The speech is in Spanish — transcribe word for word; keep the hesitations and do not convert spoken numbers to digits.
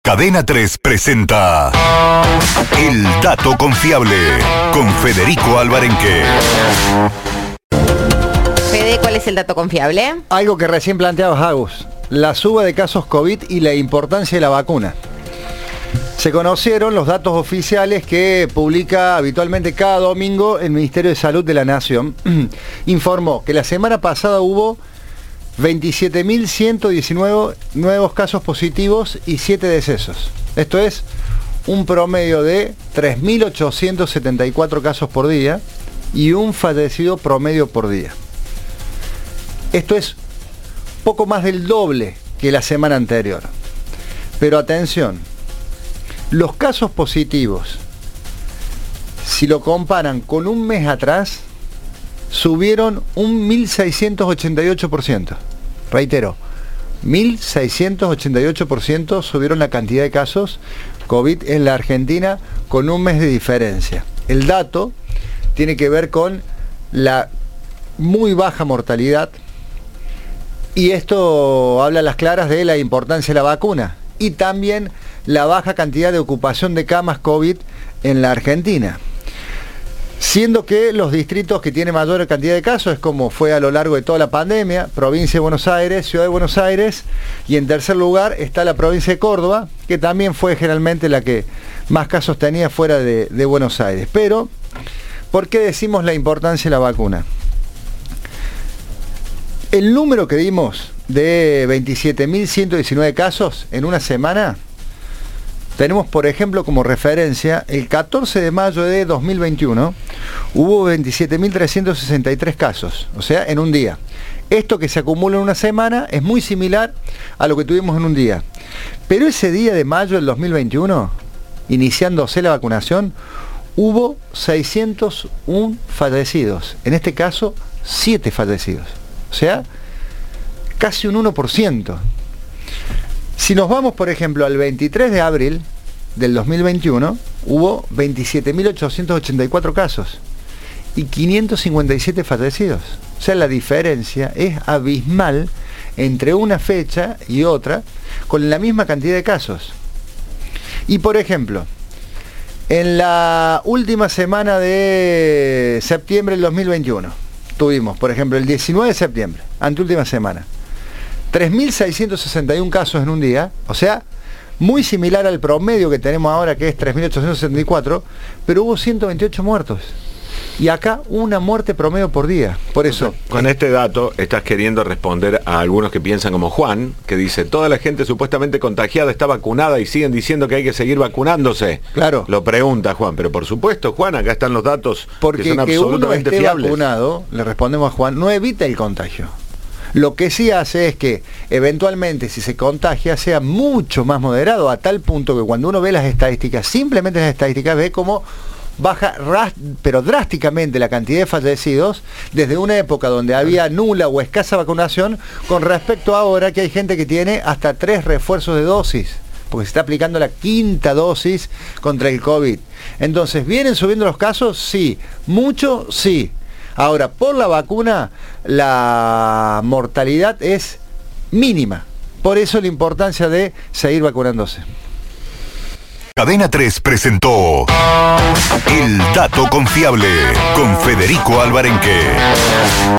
Cadena tres presenta El Dato Confiable con Federico Alvarenque. Fede, ¿cuál es el dato confiable? Algo que recién planteabas, Agus, la suba de casos COVID y la importancia de la vacuna. Se conocieron los datos oficiales que publica habitualmente cada domingo el Ministerio de Salud de la Nación. Informó que la semana pasada hubo veintisiete mil ciento diecinueve nuevos casos positivos y siete decesos. Esto es un promedio de tres mil ochocientos setenta y cuatro casos por día y un fallecido promedio por día. Esto es poco más del doble que la semana anterior. Pero atención, los casos positivos, si lo comparan con un mes atrás, subieron un mil seiscientos ochenta y ocho por ciento. Reitero, mil seiscientos ochenta y ocho por ciento subieron la cantidad de casos COVID en la Argentina con un mes de diferencia. El dato tiene que ver con la muy baja mortalidad y esto habla a las claras de la importancia de la vacuna y también la baja cantidad de ocupación de camas COVID en la Argentina. Siendo que los distritos que tienen mayor cantidad de casos es como fue a lo largo de toda la pandemia, provincia de Buenos Aires, ciudad de Buenos Aires, y en tercer lugar está la provincia de Córdoba, que también fue generalmente la que más casos tenía fuera de, de Buenos Aires. Pero, ¿por qué decimos la importancia de la vacuna? El número que dimos de veintisiete mil ciento diecinueve casos en una semana, tenemos, por ejemplo, como referencia, el catorce de mayo de dos mil veintiuno hubo veintisiete mil trescientos sesenta y tres casos, o sea, en un día. Esto que se acumula en una semana es muy similar a lo que tuvimos en un día. Pero ese día de mayo del dos mil veintiuno, iniciándose la vacunación, hubo seiscientos uno fallecidos. En este caso, siete fallecidos. O sea, casi un uno por ciento. Si nos vamos, por ejemplo, al veintitrés de abril del dos mil veintiuno, hubo veintisiete mil ochocientos ochenta y cuatro casos y quinientos cincuenta y siete fallecidos. O sea, la diferencia es abismal entre una fecha y otra con la misma cantidad de casos. Y, por ejemplo, en la última semana de septiembre del dos mil veintiuno, tuvimos, por ejemplo, el diecinueve de septiembre, anteúltima semana, tres mil seiscientos sesenta y uno casos en un día, o sea, muy similar al promedio que tenemos ahora, que es tres mil ochocientos sesenta y cuatro, pero hubo ciento veintiocho muertos. Y acá una muerte promedio por día. Por eso... Con este dato estás queriendo responder a algunos que piensan como Juan, que dice, toda la gente supuestamente contagiada está vacunada y siguen diciendo que hay que seguir vacunándose. Claro. Lo pregunta Juan, pero por supuesto, Juan, acá están los datos porque que son que absolutamente uno esté fiables. Vacunado, le respondemos a Juan, no evita el contagio. Lo que sí hace es que eventualmente si se contagia sea mucho más moderado, a tal punto que cuando uno ve las estadísticas, simplemente las estadísticas, ve cómo baja ras, pero drásticamente la cantidad de fallecidos desde una época donde había nula o escasa vacunación con respecto a ahora que hay gente que tiene hasta tres refuerzos de dosis, porque se está aplicando la quinta dosis contra el COVID. Entonces, ¿vienen subiendo los casos? Sí. ¿Mucho? Sí. Ahora, por la vacuna, la mortalidad es mínima. Por eso la importancia de seguir vacunándose. Cadena tres presentó El Dato Confiable con Federico Alvarenque.